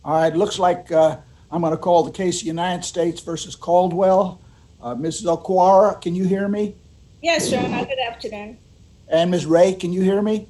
All right, looks like I'm going to call the case United States versus Caldwell. Mrs. Okwara, can you hear me? Yes, Your Honor. Good afternoon. And Ms. Ray, can you hear me?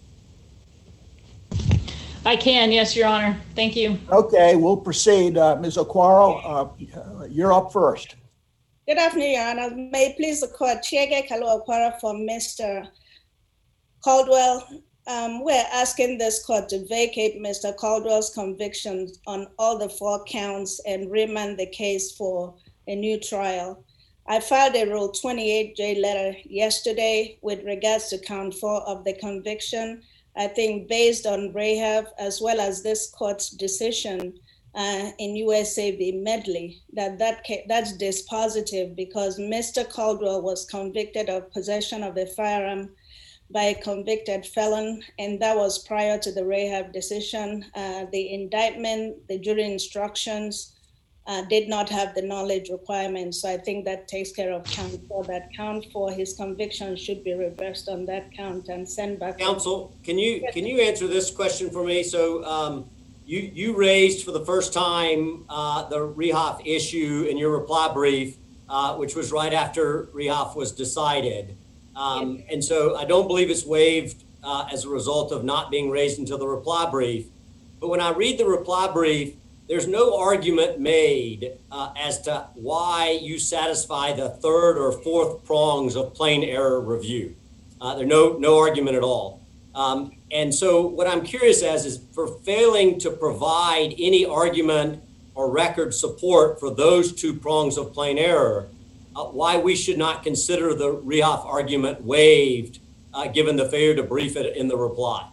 I can, yes, Your Honor. Thank you. Okay, we'll proceed. Ms. Okwara, you're up first. Good afternoon, Your Honor. May it please the court, Chiege Kalu Okwara for Mr. Caldwell. We're asking this court to vacate Mr. Caldwell's convictions on all the 4 counts and remand the case for a new trial. I filed a Rule 28J letter yesterday with regards to count 4 of the conviction. I think based on Rahab, as well as this court's decision in USA v. Medley, that's dispositive because Mr. Caldwell was convicted of possession of a firearm by a convicted felon, and that was prior to the Rahab decision. The indictment, the jury instructions did not have the knowledge requirements. So I think that takes care of count 4. That count 4, his conviction should be reversed on that count and sent back. Counsel, can you answer this question for me? So you raised for the first time the Rehoff issue in your reply brief, which was right after Rehoff was decided. And so I don't believe it's waived as a result of not being raised until the reply brief. But when I read the reply brief, there's no argument made as to why you satisfy the 3rd or 4th prongs of plain error review. There's no argument at all. And so what I'm curious as is for failing to provide any argument or record support for those 2 prongs of plain error, why we should not consider the Rehoff argument waived given the failure to brief it in the reply.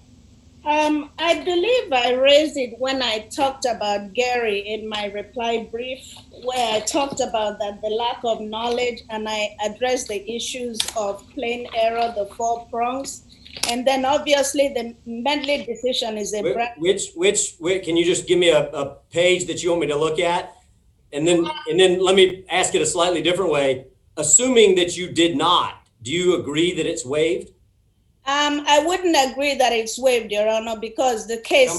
I believe I raised it when I talked about Gary in my reply brief, where I talked about that the lack of knowledge, and I addressed the issues of plain error, the 4 prongs. And then obviously the Medley decision is a which can you just give me a page that you want me to look at? And then let me ask it a slightly different way. Assuming that you did not, do you agree that it's waived? I wouldn't agree that it's waived, Your Honor, because the case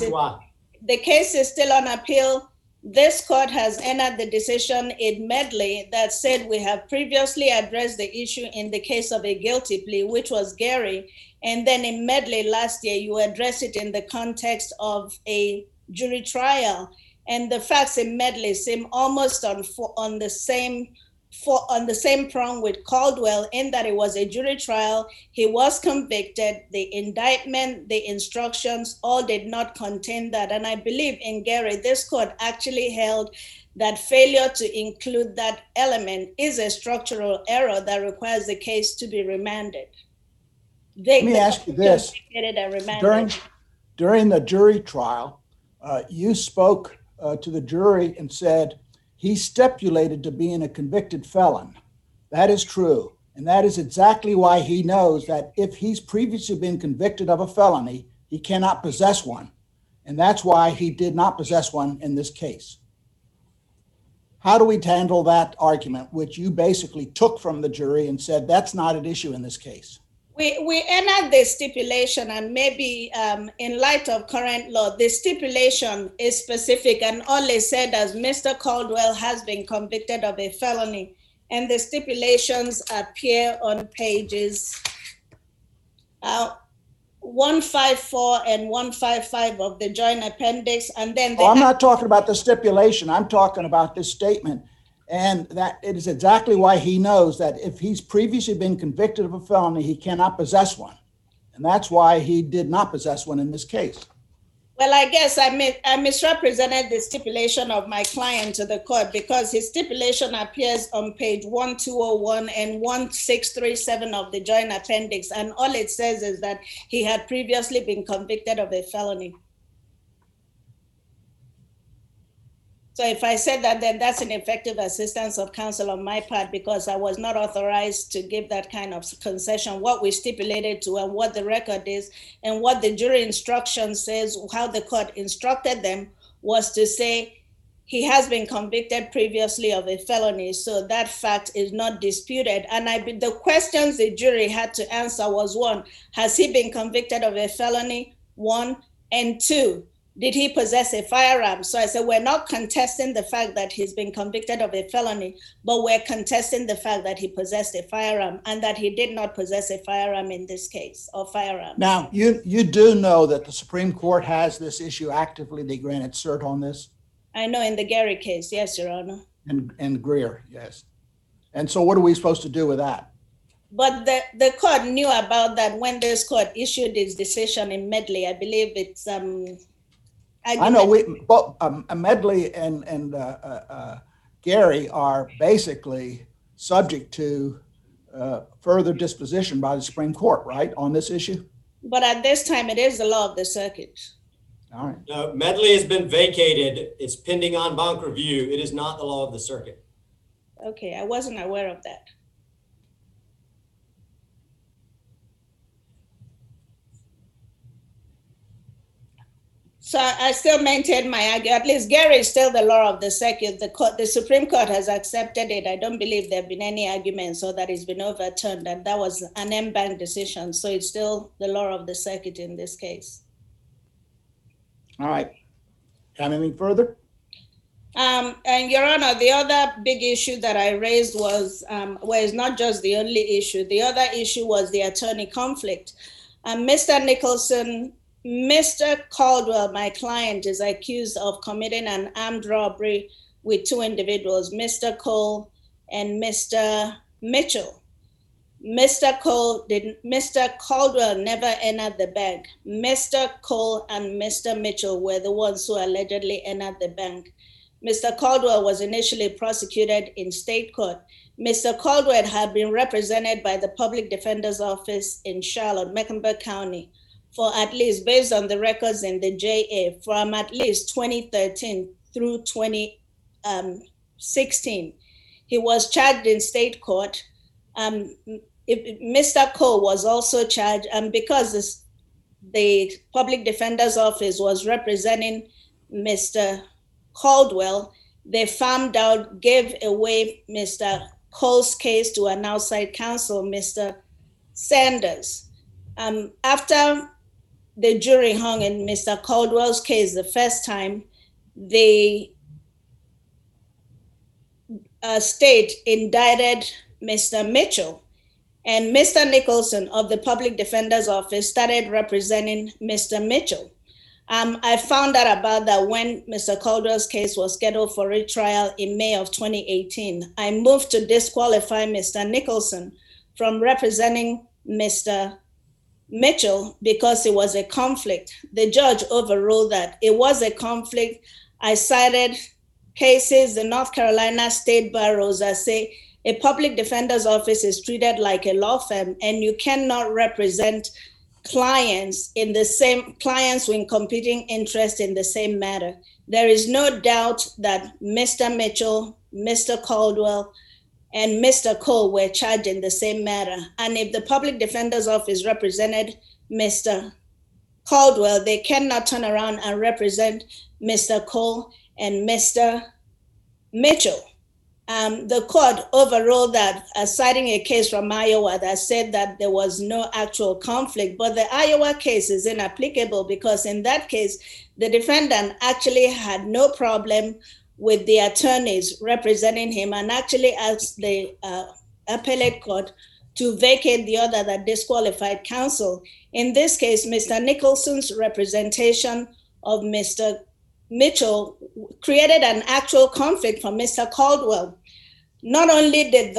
is still on appeal. This court has entered the decision in Medley that said we have previously addressed the issue in the case of a guilty plea, which was Gary. And then in Medley last year, you addressed it in the context of a jury trial. And the facts in Medley seem almost on the same prong with Caldwell, in that it was a jury trial. He was convicted. The indictment, the instructions, all did not contain that. And I believe in Gary, this court actually held that failure to include that element is a structural error that requires the case to be remanded. Let me ask you this. During the jury trial, you spoke to the jury and said he stipulated to being a convicted felon. That is true. And that is exactly why he knows that if he's previously been convicted of a felony, he cannot possess one. And that's why he did not possess one in this case. How do we handle that argument, which you basically took from the jury and said that's not an issue in this case? We entered the stipulation, and maybe in light of current law, the stipulation is specific and only said as Mr. Caldwell has been convicted of a felony. And the stipulations appear on pages 154 and 155 of the joint appendix. And then I'm not talking about the stipulation. I'm talking about this statement. And that it is exactly why he knows that if he's previously been convicted of a felony, he cannot possess one. And that's why he did not possess one in this case. Well, I guess I misrepresented the stipulation of my client to the court, because his stipulation appears on page 1201 and 1637 of the joint appendix. And all it says is that he had previously been convicted of a felony. So if I said that, then that's an effective assistance of counsel on my part, because I was not authorized to give that kind of concession. What we stipulated to and what the record is and what the jury instruction says, how the court instructed them, was to say he has been convicted previously of a felony. So that fact is not disputed. And the questions the jury had to answer was, 1, has he been convicted of a felony? 1, and 2, did he possess a firearm? So I said, we're not contesting the fact that he's been convicted of a felony, but we're contesting the fact that he possessed a firearm and that he did not possess a firearm in this case, or firearm. Now, you do know that the Supreme Court has this issue actively. They granted cert on this? I know in the Gary case, yes, Your Honor. And Greer, yes. And so what are we supposed to do with that? But the court knew about that when this court issued its decision in Medley. I believe it's I know Medley and Gary are basically subject to further disposition by the Supreme Court, right, on this issue? But at this time, it is the law of the circuit. All right. No, Medley has been vacated. It's pending en banc review. It is not the law of the circuit. Okay, I wasn't aware of that. So I still maintain my argument. At least Gary is still the law of the circuit. The Supreme Court has accepted it. I don't believe there have been any arguments or that it's been overturned, and that was an en banc decision. So it's still the law of the circuit in this case. All right. Have anything further? And Your Honor, the other big issue that I raised was, well, it's not just the only issue. The other issue was the attorney conflict. Mr. Nicholson, Mr. Caldwell, my client, is accused of committing an armed robbery with two individuals, Mr. Cole and Mr. Mitchell. Mr. Caldwell never entered the bank. Mr. Cole and Mr. Mitchell were the ones who allegedly entered the bank. Mr. Caldwell was initially prosecuted in state court. Mr. Caldwell had been represented by the Public Defender's Office in Charlotte, Mecklenburg County, for at least, based on the records in the JA, from at least 2013 through 2016. He was charged in state court. Mr. Cole was also charged, and because the Public Defender's Office was representing Mr. Caldwell, they farmed out, gave away Mr. Cole's case to an outside counsel, Mr. Sanders. After the jury hung in Mr. Caldwell's case the first time, the state indicted Mr. Mitchell, and Mr. Nicholson of the Public Defender's Office started representing Mr. Mitchell. I found out about that when Mr. Caldwell's case was scheduled for retrial in May of 2018. I moved to disqualify Mr. Nicholson from representing Mr. Mitchell because it was a conflict. The judge overruled that. It was a conflict. I cited cases, the North Carolina State Bar that say a public defender's office is treated like a law firm, and you cannot represent clients with competing interests in the same matter. There is no doubt that Mr. Mitchell, Mr. Caldwell, and Mr. Cole were charged in the same matter. And if the Public Defender's Office represented Mr. Caldwell, they cannot turn around and represent Mr. Cole and Mr. Mitchell. The court overruled that, citing a case from Iowa that said that there was no actual conflict, but the Iowa case is inapplicable because in that case, the defendant actually had no problem with the attorneys representing him and actually asked the appellate court to vacate the order that disqualified counsel. In this case, Mr. Nicholson's representation of Mr. Mitchell created an actual conflict for Mr. Caldwell. Not only did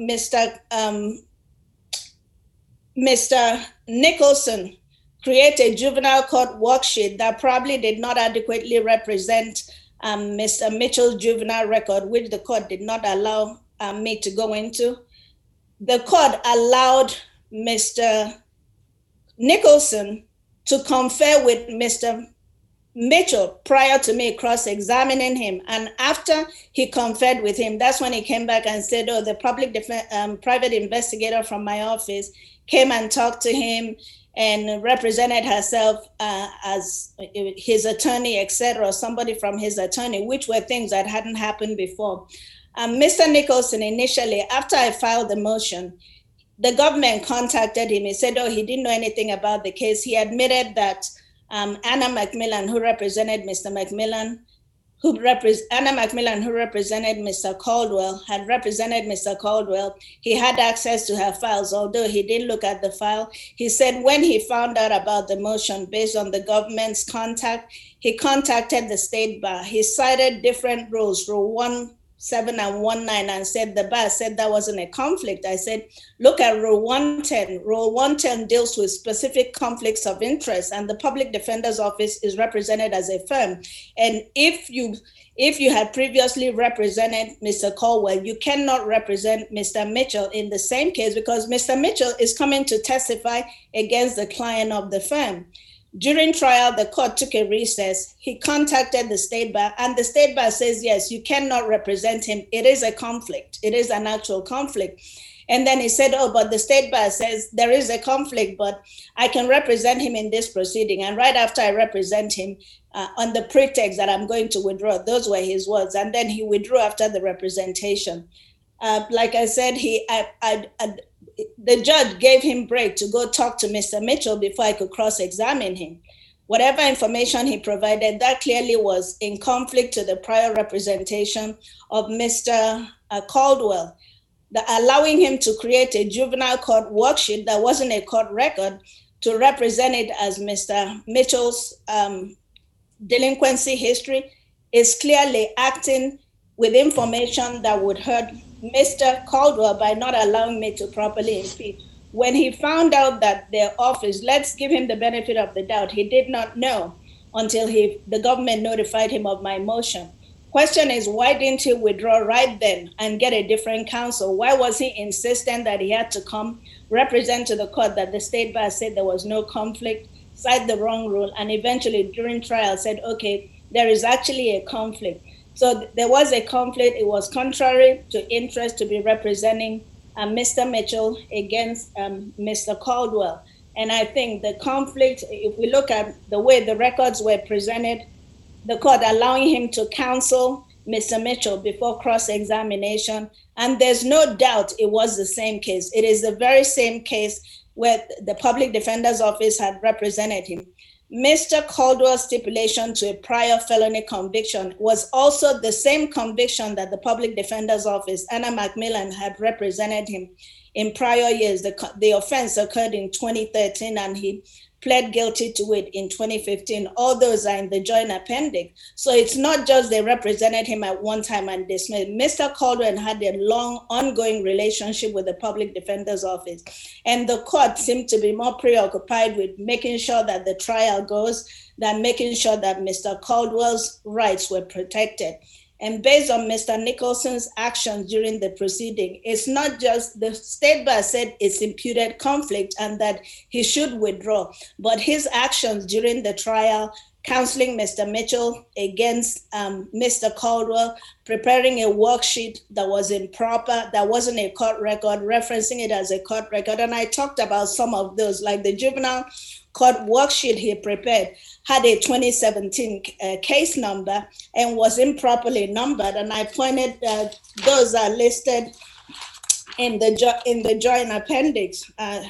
Mr. Nicholson create a juvenile court worksheet that probably did not adequately represent Mr. Mitchell's juvenile record, which the court did not allow me to go into. The court allowed Mr. Nicholson to confer with Mr. Mitchell prior to me cross-examining him. And after he conferred with him, that's when he came back and said, oh, the private investigator from my office came and talked to him and represented herself as his attorney, etc., somebody from his attorney, which were things that hadn't happened before. Mr. Nicholson, initially, after I filed the motion, the government contacted him. He said, oh, he didn't know anything about the case. He admitted that Anna McMillan, who represented Mr. McMillan, Anna McMillan, who represented Mr. Caldwell, had represented Mr. Caldwell. He had access to her files, although he didn't look at the file. He said when he found out about the motion based on the government's contact, he contacted the state bar. He cited different rules, Rule 17 and 19, and said the bar said that wasn't a conflict. I said, look at Rule 110. Rule 110 deals with specific conflicts of interest, and the Public Defender's Office is represented as a firm. And if you had previously represented Mr. Caldwell, you cannot represent Mr. Mitchell in the same case because Mr. Mitchell is coming to testify against the client of the firm. During trial, the court took a recess. He contacted the state bar, and the state bar says, yes, you cannot represent him. It is a conflict. It is an actual conflict. And then he said, oh, but the state bar says there is a conflict, but I can represent him in this proceeding. And right after I represent him, on the pretext that I'm going to withdraw, those were his words. And then he withdrew after the representation. Like I said, the judge gave him break to go talk to Mr. Mitchell before I could cross-examine him. Whatever information he provided, that clearly was in conflict to the prior representation of Mr. Caldwell. Allowing him to create a juvenile court worksheet that wasn't a court record to represent it as Mr. Mitchell's delinquency history is clearly acting with information that would hurt Mr. Caldwell by not allowing me to properly impeach. When he found out that their office, let's give him the benefit of the doubt, he did not know until the government notified him of my motion. Question is, why didn't he withdraw right then and get a different counsel? Why was he insistent that he had to come represent to the court that the state bar said there was no conflict, cite the wrong rule, and eventually during trial said, okay, there is actually a conflict. So there was a conflict. It was contrary to interest to be representing Mr. Mitchell against Mr. Caldwell. And I think the conflict, if we look at the way the records were presented, the court allowing him to counsel Mr. Mitchell before cross-examination, and there's no doubt it was the same case. It is the very same case where the Public Defender's Office had represented him. Mr. Caldwell's stipulation to a prior felony conviction was also the same conviction that the Public Defender's Office, Anna McMillan, had represented him in prior years. The offense occurred in 2013 and he pled guilty to it in 2015. All those are in the joint appendix. So it's not just they represented him at one time and dismissed. Mr. Caldwell had a long ongoing relationship with the Public Defender's Office. And the court seemed to be more preoccupied with making sure that the trial goes than making sure that Mr. Caldwell's rights were protected. And based on Mr. Nicholson's actions during the proceeding, it's not just the state bar said it's imputed conflict and that he should withdraw, but his actions during the trial, counseling Mr. Mitchell against Mr. Caldwell, preparing a worksheet that was improper, that wasn't a court record, referencing it as a court record. And I talked about some of those, like the juvenile court worksheet he prepared had a 2017 case number and was improperly numbered. And I pointed that those are listed in the joint appendix.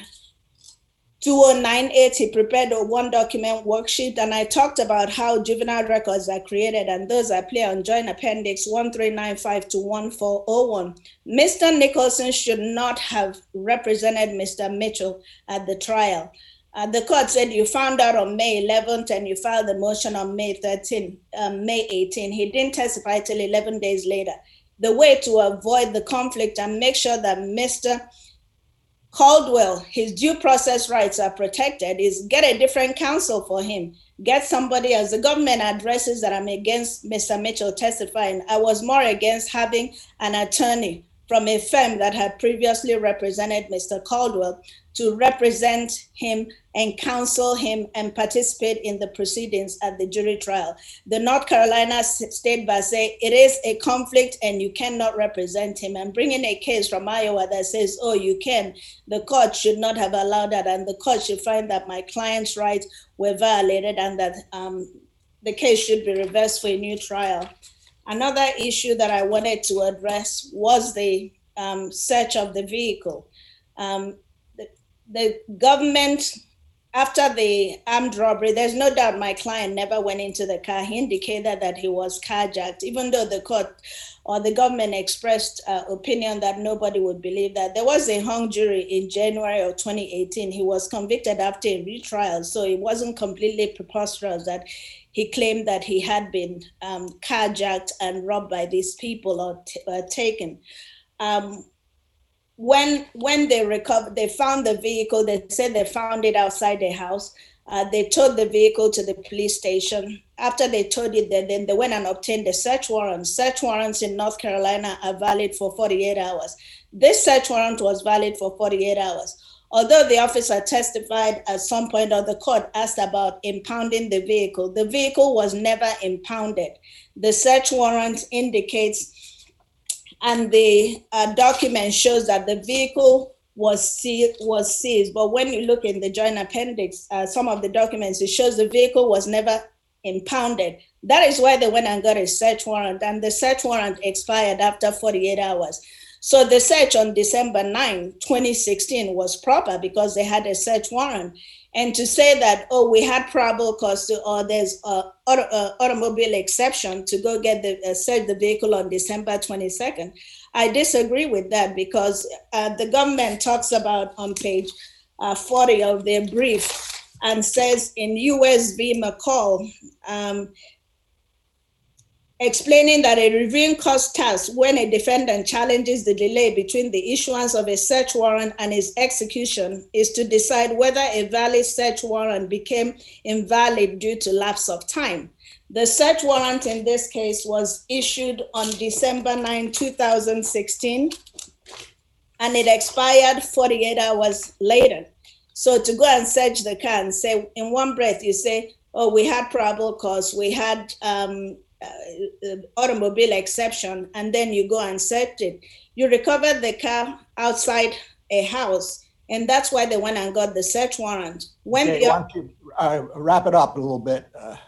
2098, he prepared a one document worksheet, and I talked about how juvenile records are created, and those are clear on joint appendix 1395 to 1401. Mr. Nicholson should not have represented Mr. Mitchell at the trial. The court said you found out on May 11th and you filed the motion on May 18. He didn't testify till 11 days later. The way to avoid the conflict and make sure that Mr. Caldwell, his due process rights are protected, is get a different counsel for him. Get somebody else. The government addresses that I'm against Mr. Mitchell testifying. I was more against having an attorney from a firm that had previously represented Mr. Caldwell to represent him and counsel him and participate in the proceedings at the jury trial. The North Carolina State Bar say it is a conflict and you cannot represent him, and bringing a case from Iowa that says, oh, you can, the court should not have allowed that, and the court should find that my client's rights were violated and that the case should be reversed for a new trial. Another issue that I wanted to address was the search of the vehicle. The government after the armed robbery, there's no doubt my client never went into the car. He indicated that he was carjacked, even though the court or the government expressed opinion that nobody would believe that. There was a hung jury in January of 2018. He was convicted after a retrial, so it wasn't completely preposterous that he claimed that he had been carjacked and robbed by these people or taken. When they recovered, they found the vehicle. They said they found it outside the house. They towed the vehicle to the police station. After they towed it, then they went and obtained a search warrant. Search warrants in North Carolina are valid for 48 hours. This search warrant was valid for 48 hours. Although the officer testified at some point, or the court asked about impounding the vehicle was never impounded. The search warrant indicates, and the document shows that the vehicle was seized. But when you look in the joint appendix, some of the documents, it shows the vehicle was never impounded. That is why they went and got a search warrant, and the search warrant expired after 48 hours. So the search on December 9, 2016 was proper because they had a search warrant. And to say that, oh, we had probable cause to, or there's automobile exception to go get search the vehicle on December 22nd, I disagree with that because the government talks about on page 40 of their brief and says in U.S. v. McCall, explaining that a reviewing court task when a defendant challenges the delay between the issuance of a search warrant and its execution is to decide whether a valid search warrant became invalid due to lapse of time. The search warrant in this case was issued on December 9, 2016, and it expired 48 hours later. So to go and search the car and say, in one breath, you say, oh, we had probable cause, we had automobile exception, and then you go and search it. You recovered the car outside a house, and that's why they went and got the search warrant. When okay, why don't you wrap it up a little bit?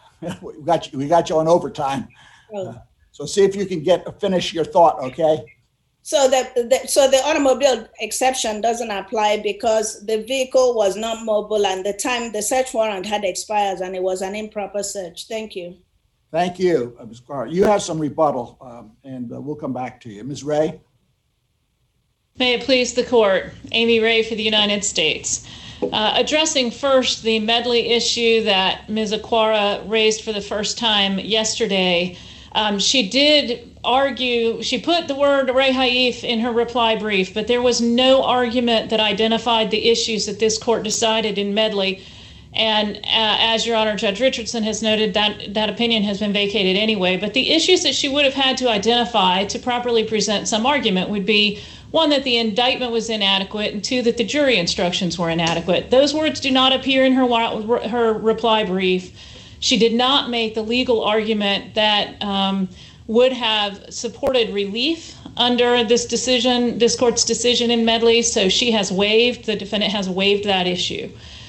We got you on overtime. So see if you can finish your thought, okay? So the automobile exception doesn't apply because the vehicle was not mobile and the search warrant had expired and it was an improper search. Thank you. Thank you, Ms. Carr. You have some rebuttal, and we'll come back to you. Ms. Ray? May it please the court. Amy Ray for the United States. Addressing first the Medley issue that Ms. Aquara raised for the first time yesterday, she did argue, she put the word Ray Haif in her reply brief, but there was no argument that identified the issues that this court decided in Medley. And as Your Honor, Judge Richardson has noted, that opinion has been vacated anyway. But the issues that she would have had to identify to properly present some argument would be, one, that the indictment was inadequate, and two, that the jury instructions were inadequate. Those words do not appear in her reply brief. She did not make the legal argument that would have supported relief under this court's decision in Medley. So she has waived, the defendant has waived that issue.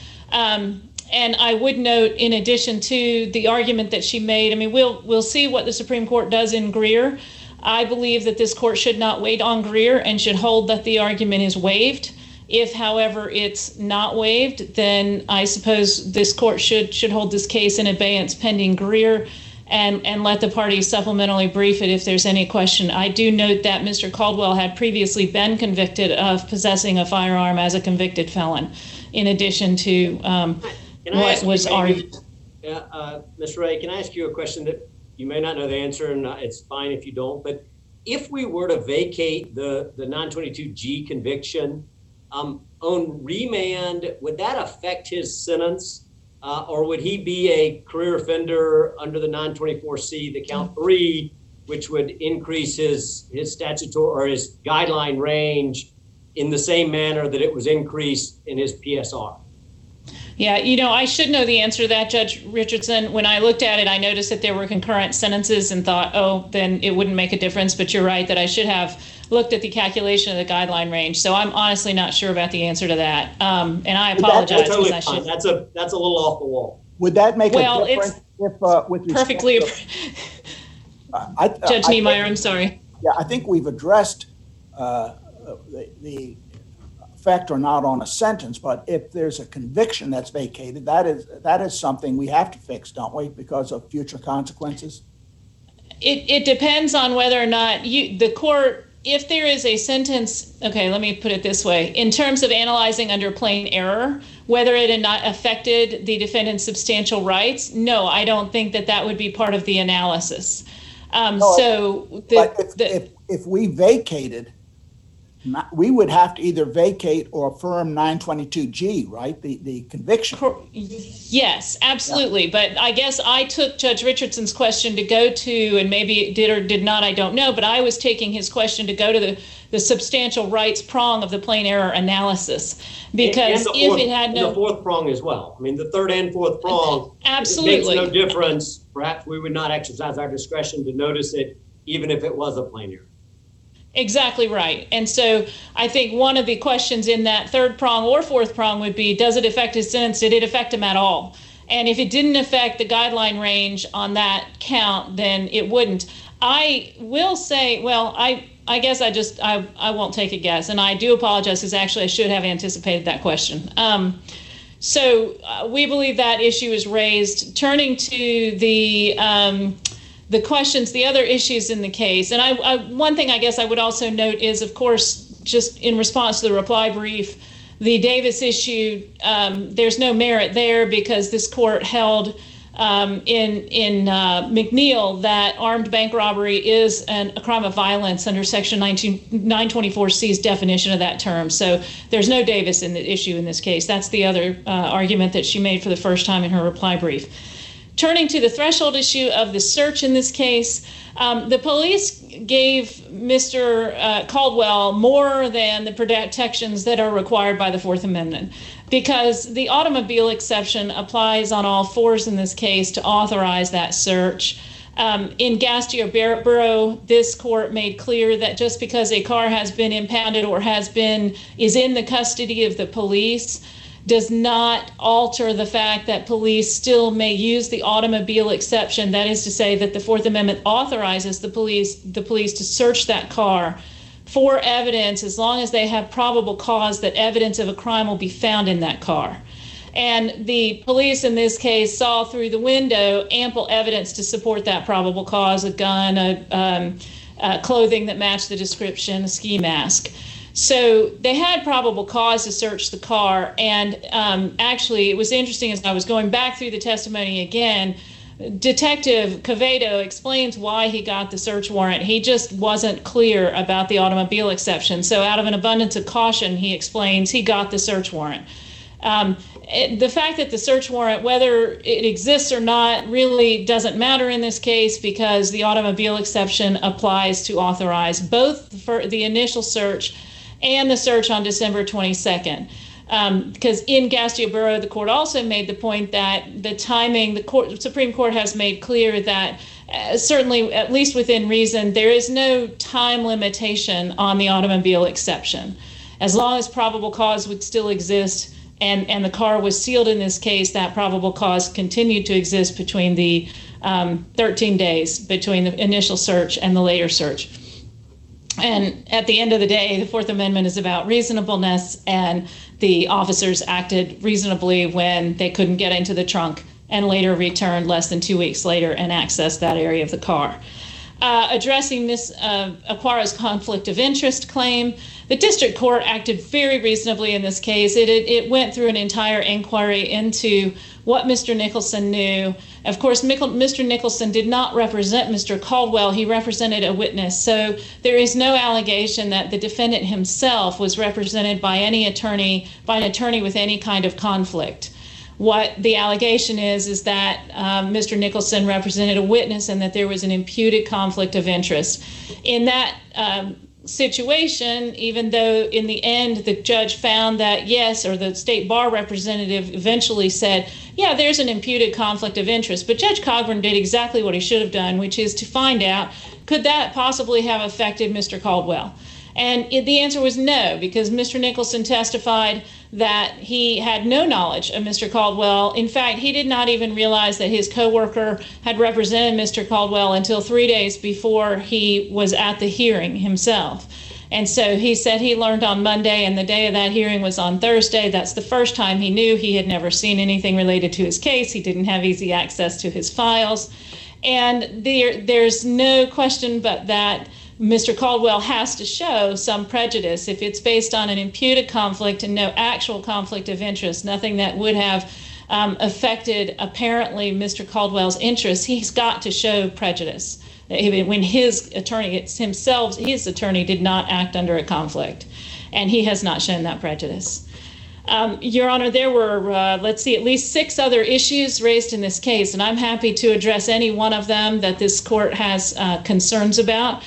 And I would note, in addition to the argument that she made, I mean, we'll see what the Supreme Court does in Greer. I believe that this court should not wait on Greer and should hold that the argument is waived. If, however, it's not waived, then I suppose this court should hold this case in abeyance pending Greer and let the parties supplementally brief it if there's any question. I do note that Mr. Caldwell had previously been convicted of possessing a firearm as a convicted felon, in addition to what was argued. Ms. Ray, can I ask you a question that you may not know the answer, and it's fine if you don't, but if we were to vacate the 922G conviction, on remand, would that affect his sentence? Or would he be a career offender under the 924C, the count 3, which would increase his statutory or his guideline range in the same manner that it was increased in his PSR? Yeah, I should know the answer to that, Judge Richardson. When I looked at it, I noticed that there were concurrent sentences and thought, oh, then it wouldn't make a difference. But you're right that I should have looked at the calculation of the guideline range. So I'm honestly not sure about the answer to that. And I apologize. That's totally fine. That's a little off the wall. Would that make a difference if with perfectly. Judge Niemeyer, I'm sorry. Yeah, I think we've addressed the effect or not on a sentence, but if there's a conviction that's vacated, that is something we have to fix, don't we, because of future consequences? It depends on whether or not the court, if there is a sentence, okay, let me put it this way. In terms of analyzing under plain error, whether it had not affected the defendant's substantial rights, no, I don't think that would be part of the analysis. If we vacated, we would have to either vacate or affirm 922G, right? The conviction. Yes, absolutely. Yeah. But I guess I took Judge Richardson's question to go to, and maybe it did or did not, I don't know, but I was taking his question to go to the substantial rights prong of the plain error analysis. Because if it had no... The fourth prong as well. I mean, the third and fourth prong. Absolutely. It makes no difference. Perhaps we would not exercise our discretion to notice it, even if it was a plain error. Exactly right. And so I think one of the questions in that third prong or fourth prong would be, does it affect his sentence? Did it affect him at all? And if it didn't affect the guideline range on that count, then it wouldn't. I will say, well, I guess I won't take a guess. And I do apologize because actually I should have anticipated that question. So we believe that issue is raised. Turning to the questions, the other issues in the case. And one thing I guess I would also note is, of course, just in response to the reply brief, the Davis issue, there's no merit there because this court held in McNeil that armed bank robbery is a crime of violence under Section 924C's definition of that term. So there's no Davis in the issue in this case. That's the other argument that she made for the first time in her reply brief. Turning to the threshold issue of the search in this case, the police gave Mr. Caldwell more than the protections that are required by the Fourth Amendment because the automobile exception applies on all fours in this case to authorize that search. In Gastio-Buro, this court made clear that just because a car has been impounded or is in the custody of the police does not alter the fact that police still may use the automobile exception. That is to say that the Fourth Amendment authorizes the police to search that car for evidence as long as they have probable cause that evidence of a crime will be found in that car. And the police in this case saw through the window ample evidence to support that probable cause, a gun, clothing that matched the description, a ski mask. So they had probable cause to search the car, and actually it was interesting as I was going back through the testimony again, Detective Quevedo explains why he got the search warrant. He just wasn't clear about the automobile exception. So out of an abundance of caution, he explains he got the search warrant. The fact that the search warrant, whether it exists or not, really doesn't matter in this case because the automobile exception applies to authorize both the initial search and the search on December 22nd. Because in Gastio-Buro, the court also made the point that the timing, the Supreme Court has made clear that certainly, at least within reason, there is no time limitation on the automobile exception. As long as probable cause would still exist and the car was sealed in this case, that probable cause continued to exist between the 13 days between the initial search and the later search. And at the end of the day, the Fourth Amendment is about reasonableness, and the officers acted reasonably when they couldn't get into the trunk and later returned less than 2 weeks later and accessed that area of the car. Addressing Ms. Aquara's conflict of interest claim, the district court acted very reasonably in this case. It went through an entire inquiry into what Mr. Nicholson knew. Of course, Mr. Nicholson did not represent Mr. Caldwell. He represented a witness. So there is no allegation that the defendant himself was represented by an attorney with any kind of conflict. What the allegation is that Mr. Nicholson represented a witness and that there was an imputed conflict of interest. In that situation, even though in the end the judge found that yes, or the state bar representative eventually said, yeah, there's an imputed conflict of interest, but Judge Cogburn did exactly what he should have done, which is to find out, could that possibly have affected Mr. Caldwell? And the answer was no, because Mr. Nicholson testified that he had no knowledge of Mr. Caldwell. In fact, he did not even realize that his coworker had represented Mr. Caldwell until 3 days before he was at the hearing himself. And so he said he learned on Monday, and the day of that hearing was on Thursday. That's the first time he knew. He had never seen anything related to his case. He didn't have easy access to his files. And there's no question but that Mr. Caldwell has to show some prejudice. If it's based on an imputed conflict and no actual conflict of interest, nothing that would have affected apparently Mr. Caldwell's interests, he's got to show prejudice. When his attorney did not act under a conflict, and he has not shown that prejudice. Your Honor, there were, at least 6 other issues raised in this case, and I'm happy to address any one of them that this court has concerns about.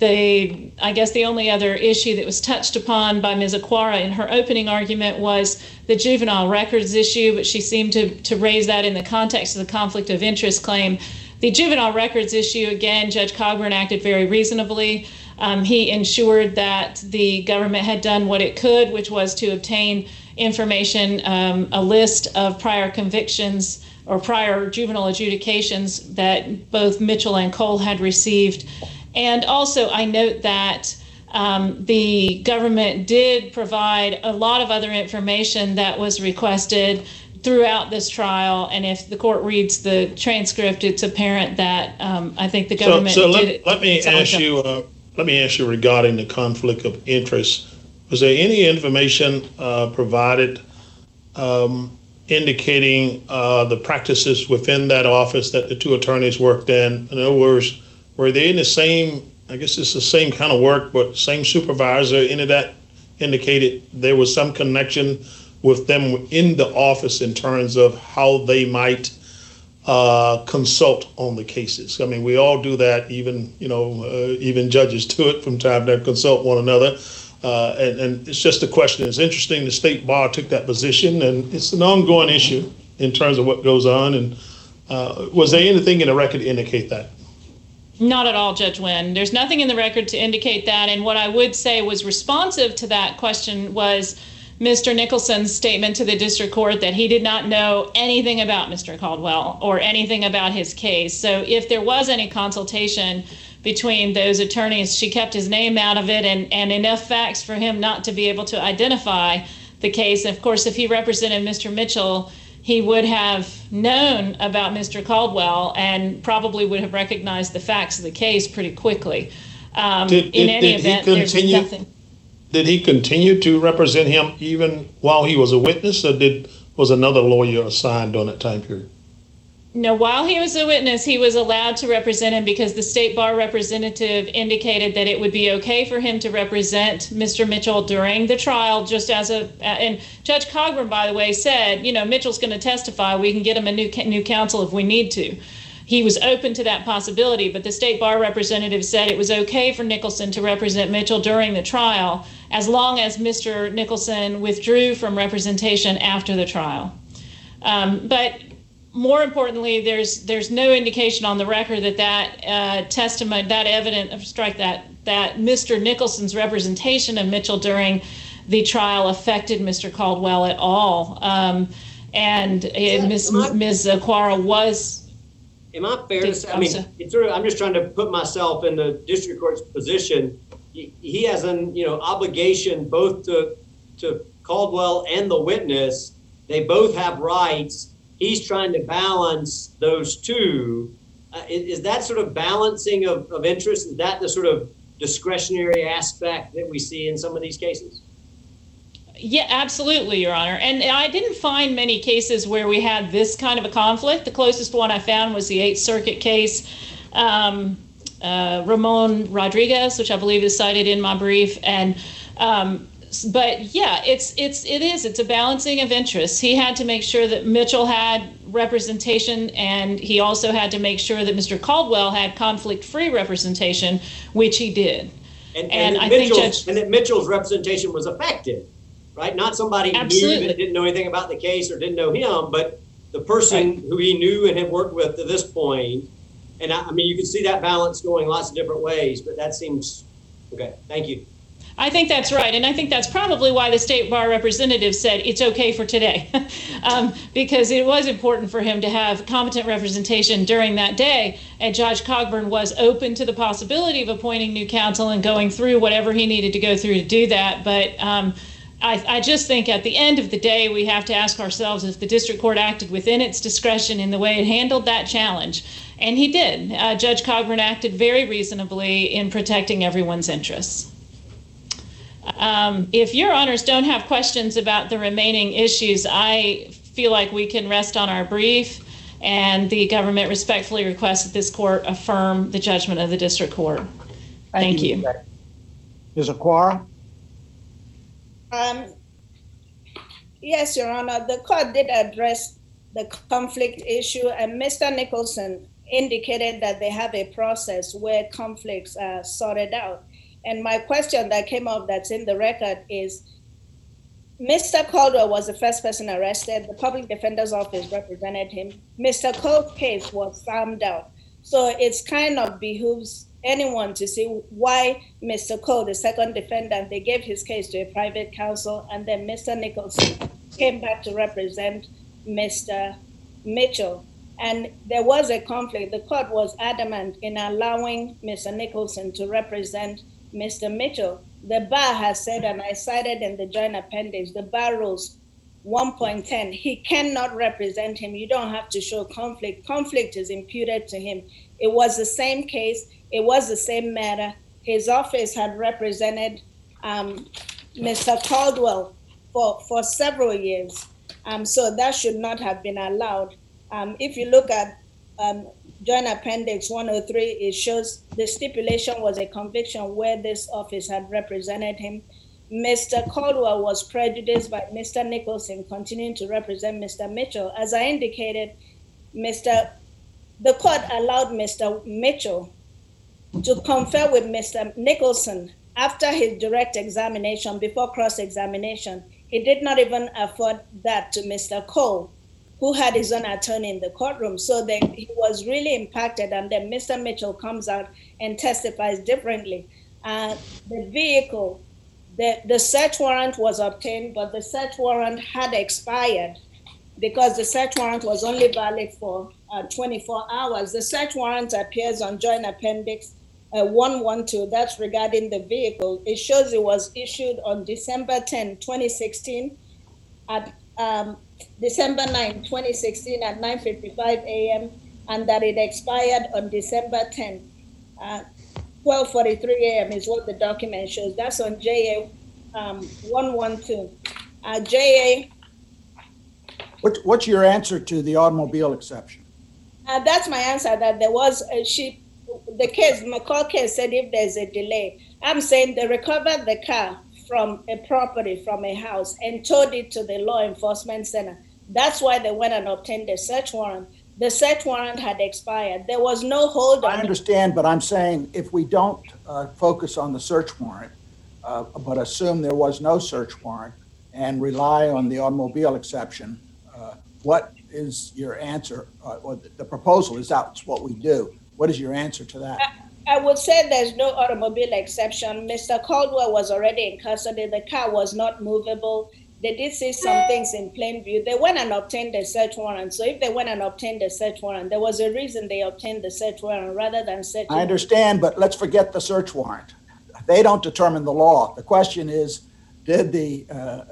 I guess the only other issue that was touched upon by Ms. Aquara in her opening argument was the juvenile records issue, but she seemed to raise that in the context of the conflict of interest claim. The juvenile records issue, again, Judge Cogburn acted very reasonably. He ensured that the government had done what it could, which was to obtain information, a list of prior convictions or prior juvenile adjudications that both Mitchell and Cole had received. And also, I note that the government did provide a lot of other information that was requested throughout this trial. And if the court reads the transcript, it's apparent that I think the government did. Let me ask you regarding the conflict of interest. Was there any information provided indicating the practices within that office that the 2 attorneys worked in? In other words, were they in the same, I guess it's the same kind of work, but same supervisor? Any of that indicated there was some connection with them in the office in terms of how they might consult on the cases? I mean, we all do that, even judges do it from time to time, consult one another. And it's just a question. It's interesting the State Bar took that position, and it's an ongoing issue in terms of what goes on. And was there anything in the record to indicate that? Not at all, Judge Wynn. There's nothing in the record to indicate that. And what I would say was responsive to that question was Mr. Nicholson's statement to the district court that he did not know anything about Mr. Caldwell or anything about his case. So if there was any consultation between those attorneys, she kept his name out of it and enough facts for him not to be able to identify the case. Of course, if he represented Mr. Mitchell, he would have known about Mr. Caldwell and probably would have recognized the facts of the case pretty quickly. There's nothing. Did he continue to represent him even while he was a witness, or was another lawyer assigned on that time period? No, while he was a witness, he was allowed to represent him because the State Bar representative indicated that it would be okay for him to represent Mr. Mitchell during the trial, and Judge Cogburn, by the way, said, Mitchell's going to testify. We can get him a new counsel if we need to. He was open to that possibility, but the State Bar representative said it was okay for Nicholson to represent Mitchell during the trial as long as Mr. Nicholson withdrew from representation after the trial. But more importantly, there's no indication on the record that testimony, that evidence, that Mr. Nicholson's representation of Mitchell during the trial affected Mr. Caldwell at all. Ms. Aquara was. Am I fair to say? I mean, I'm just trying to put myself in the district court's position. He has an obligation both to Caldwell and the witness. They both have rights. He's trying to balance those two. Is that sort of balancing of interest? Is that the sort of discretionary aspect that we see in some of these cases? Yeah, absolutely, Your Honor. And I didn't find many cases where we had this kind of a conflict. The closest one I found was the 8th Circuit case, Ramon Rodriguez, which I believe is cited in my brief. And but yeah, it's a balancing of interests. He had to make sure that Mitchell had representation, and he also had to make sure that Mr. Caldwell had conflict-free representation, which he did. And I think that Mitchell's representation was effective. Right? Not somebody knew that didn't know anything about the case or didn't know him, but the person who he knew and had worked with to this point. And I mean, you can see that balance going lots of different ways, but that seems okay. Thank you. I think that's right. And I think that's probably why the state bar representative said it's okay for today, because it was important for him to have competent representation during that day. And Judge Cogburn was open to the possibility of appointing new counsel and going through whatever he needed to go through to do that. But I just think at the end of the day, we have to ask ourselves if the district court acted within its discretion in the way it handled that challenge. And he did. Judge Cogburn acted very reasonably in protecting everyone's interests. If your honors don't have questions about the remaining issues, I feel like we can rest on our brief, and the government respectfully requests that this court affirm the judgment of the district court. Thank you. Ms. Aquara? Yes, Your Honor, the court did address the conflict issue, and Mr. Nicholson indicated that they have a process where conflicts are sorted out. And my question that came up that's in the record is, Mr. Caldwell was the first person arrested. The public defender's office represented him. Mr. Cole's case was found out. So it's kind of behooves anyone to see why Mr. Cole, the second defendant, they gave his case to a private counsel, and then Mr. Nicholson came back to represent Mr. Mitchell. And there was a conflict. The court was adamant in allowing Mr. Nicholson to represent Mr. Mitchell. The bar has said, and I cited in the joint appendix, the bar rules 1.10, he cannot represent him. You don't have to show conflict. Conflict is imputed to him. It was the same case. It was the same matter. His office had represented Mr. Caldwell for several years. So that should not have been allowed. If you look at Joint Appendix 103, it shows the stipulation was a conviction where this office had represented him. Mr. Caldwell was prejudiced by Mr. Nicholson continuing to represent Mr. Mitchell. As I indicated, the court allowed Mr. Mitchell to confer with Mr. Nicholson after his direct examination, before cross-examination. He did not even afford that to Mr. Cole, who had his own attorney in the courtroom. So he was really impacted, and then Mr. Mitchell comes out and testifies differently. The vehicle, the search warrant was obtained, but the search warrant had expired because the search warrant was only valid for 24 hours. The search warrant appears on Joint Appendix 112, that's regarding the vehicle. It shows it was issued on December 10, 2016 at December 9, 2016 at 9:55 a.m. and that it expired on December 10, 12:43 a.m. is what the document shows. That's on JA 112. JA. What's your answer to the automobile exception? That's my answer, that there was the case, McCall case said if there's a delay. I'm saying they recovered the car from a property, from a house, and towed it to the law enforcement center. That's why they went and obtained the search warrant. The search warrant had expired. There was no hold on it. I understand, but I'm saying if we don't focus on the search warrant, but assume there was no search warrant and rely on the automobile exception, what is your answer? The proposal is that's what we do. What is your answer to that? I would say there's no automobile exception. Mr. Caldwell was already in custody. The car was not movable. They did see some things in plain view. They went and obtained a search warrant. So if they went and obtained a search warrant, there was a reason they obtained the search warrant rather than searching. I understand, but let's forget the search warrant. They don't determine the law. The question is, did the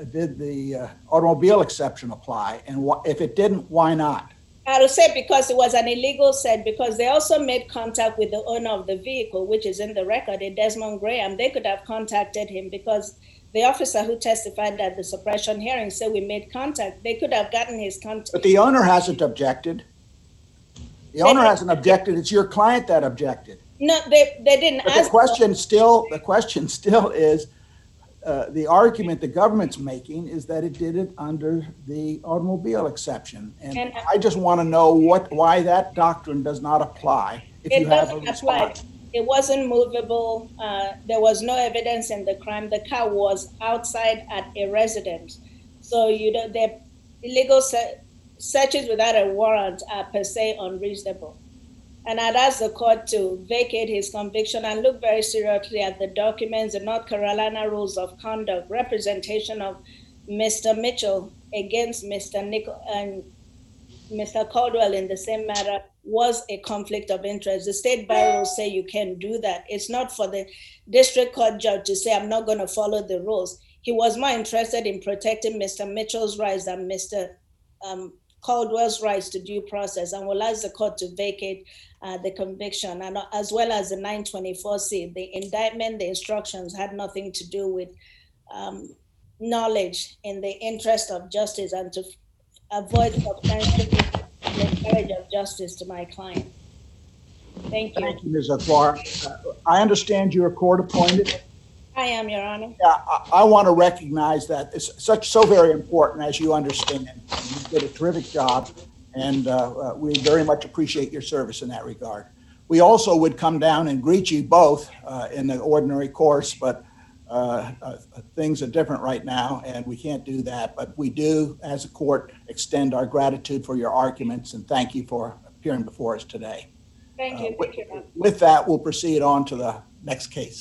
automobile exception apply? And if it didn't, why not? I would say because it was an illegal search, because they also made contact with the owner of the vehicle, which is in the record, Desmond Graham. They could have contacted him because the officer who testified at the suppression hearing said we made contact. They could have gotten his contact. But the owner hasn't objected. The owner hasn't objected. It's your client that objected. No, they didn't but ask. The question still is, the argument the government's making is that it did it under the automobile exception. And I just want to know why that doctrine does not apply if you have a response. It wasn't movable. There was no evidence in the crime. The car was outside at a residence. So the illegal searches without a warrant are per se unreasonable. And I'd ask the court to vacate his conviction and look very seriously at the documents, the North Carolina Rules of Conduct, representation of Mr. Mitchell against Mr. and Mr. Caldwell in the same matter was a conflict of interest. The state bar rules say you can't do that. It's not for the district court judge to say, I'm not going to follow the rules. He was more interested in protecting Mr. Mitchell's rights than Mr. Caldwell's rights to due process, and will ask the court to vacate the conviction, and as well as the 924C. The indictment, the instructions had nothing to do with knowledge in the interest of justice and to avoid substantial miscarriage of justice to my client. Thank you. Thank you, Ms. Aquara. I understand you're court appointed. I am, Your Honor. Yeah, I want to recognize that it's so very important, as you understand. You did a terrific job, and we very much appreciate your service in that regard. We also would come down and greet you both in the ordinary course, but things are different right now, and we can't do that. But we do, as a court, extend our gratitude for your arguments, and thank you for appearing before us today. Thank you. With that, we'll proceed on to the next case.